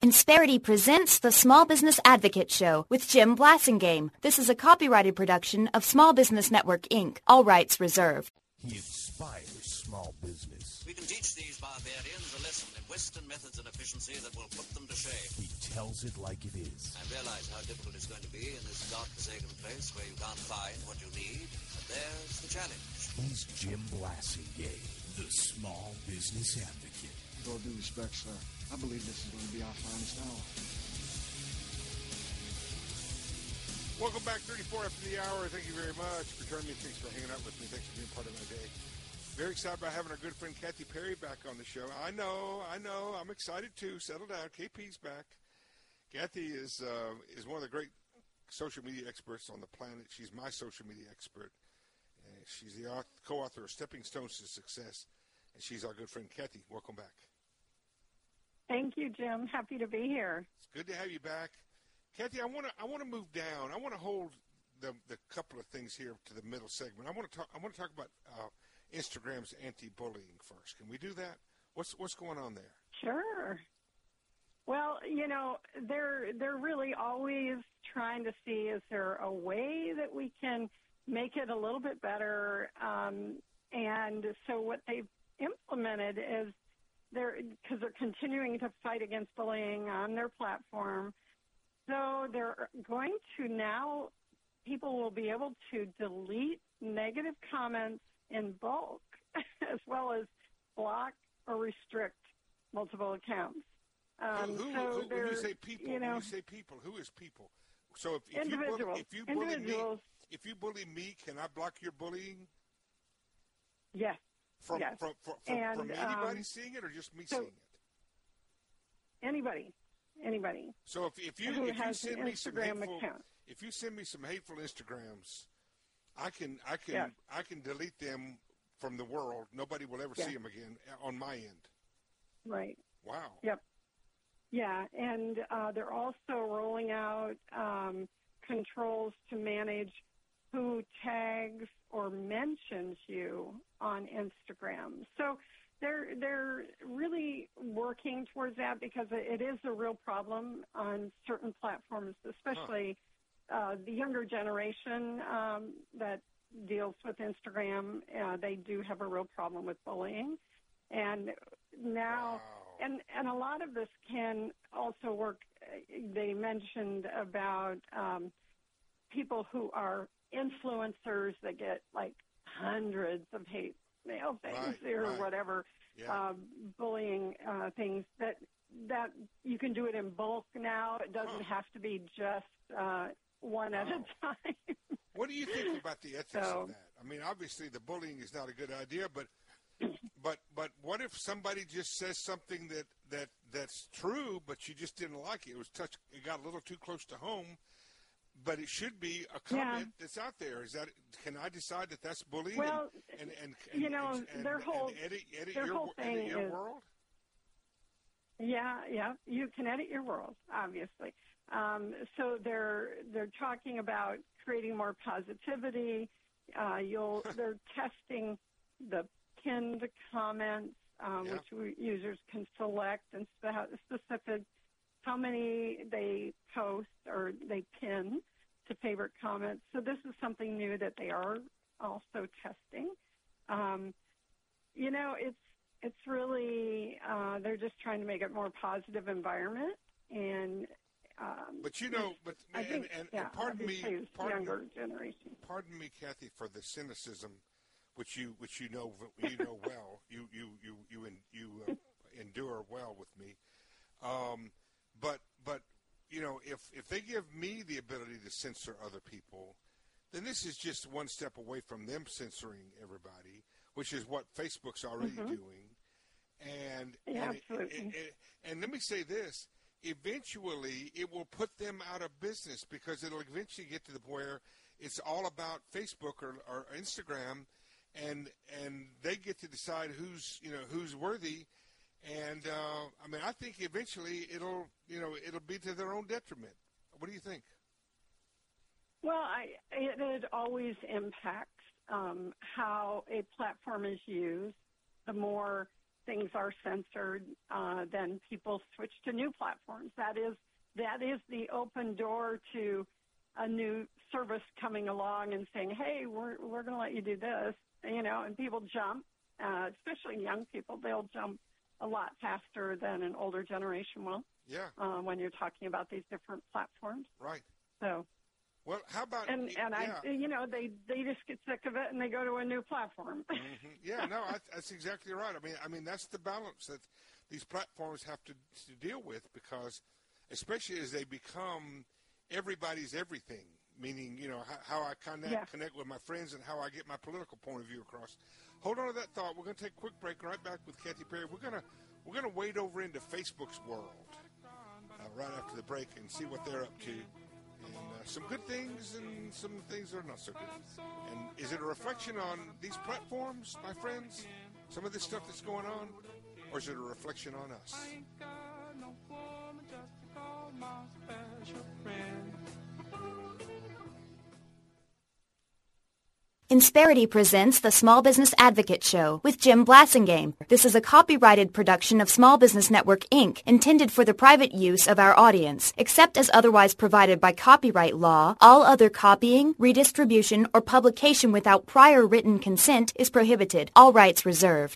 Insperity presents the Small Business Advocate Show with Jim Blasingame. This is a copyrighted production of Small Business Network, Inc. All rights reserved. He inspires small business. We can teach these barbarians a lesson in Western methods and efficiency that will put them to shame. He tells it like it is. I realize how difficult it's going to be in this godforsaken place where you can't find what you need, but there's the challenge. He's Jim Blasingame, the Small Business Advocate. With all due respect, sir, I believe this is going to be our finest hour. Welcome back, 34 after the hour. Thank you very much for joining me. Thanks for hanging out with me. Thanks for being part of my day. Very excited about having our good friend Kathy Perry back on the show. I know. I'm excited too. Settle down. KP's back. Kathy is one of the great social media experts on the planet. She's my social media expert. She's the co-author of Stepping Stones to Success, and she's our good friend Kathy. Welcome back. Thank you, Jim. Happy to be here. It's good to have you back. Kathy, I want to move down. I want to hold the couple of things here to the middle segment. I want to talk about Instagram's anti-bullying first. Can we do that? What's going on there? Sure. Well, they're really always trying to see, is there a way that we can make it a little bit better? And so what they've implemented is because they're continuing to fight against bullying on their platform. So they're going to now, people will be able to delete negative comments in bulk as well as block or restrict multiple accounts. When you say people, who is people? So if you bully me, can I block your bullying? Yes. From anybody seeing it or just me seeing it? Anybody. So if you send me some hateful Instagrams, I can delete them from the world. Nobody will ever see them again on my end. Right. Wow. Yep. Yeah, and they're also rolling out controls to manage who tags or mentions you on Instagram. So they're really working towards that because it is a real problem on certain platforms, especially the younger generation that deals with Instagram. They do have a real problem with bullying. And now, and a lot of this can also work. They mentioned about people who are influencers that get like hundreds of hate mail things or whatever, bullying things that you can do it in bulk now. It doesn't have to be just one at a time. What do you think about the ethics of that? I mean, obviously the bullying is not a good idea, but what if somebody just says something that's true, but you just didn't like it? It got a little too close to home. But it should be a comment that's out there. Can I decide that that's bullying? Well, their whole thing is your world. Yeah, you can edit your world, obviously. So they're talking about creating more positivity. They're testing the pinned comments, which users can select and specific how many they post or they pin to favorite comments. So this is something new that they are also testing. It's really they're just trying to make it a more positive environment. And pardon me, younger generation. Pardon me, Kathy, for the cynicism, which you know well. You endure well with me. But if they give me the ability to censor other people, then this is just one step away from them censoring everybody, which is what Facebook's already doing. And let me say this: eventually, it will put them out of business because it'll eventually get to the point where it's all about Facebook or Instagram, and they get to decide who's worthy. And I think eventually it'll be to their own detriment. What do you think? Well, it always impacts how a platform is used. The more things are censored, then people switch to new platforms. That is the open door to a new service coming along and saying, hey, we're going to let you do this, and people jump, especially young people. They'll jump a lot faster than an older generation will. Yeah. When you're talking about these different platforms. Right. So. Well, how about they just get sick of it and they go to a new platform. Mm-hmm. Yeah, no, that's exactly right. I mean that's the balance that these platforms have to deal with, because especially as they become everybody's everything, meaning how I connect with my friends and how I get my political point of view across. Hold on to that thought. We're going to take a quick break. Right back with Kathy Perry. We're going to wade over into Facebook's world right after the break and see what they're up to. And some good things and some things that are not so good. And is it a reflection on these platforms, my friends? Some of this stuff that's going on? Or is it a reflection on us? Insperity presents the Small Business Advocate Show with Jim Blasingame. This is a copyrighted production of Small Business Network, Inc., intended for the private use of our audience. Except as otherwise provided by copyright law, all other copying, redistribution, or publication without prior written consent is prohibited. All rights reserved.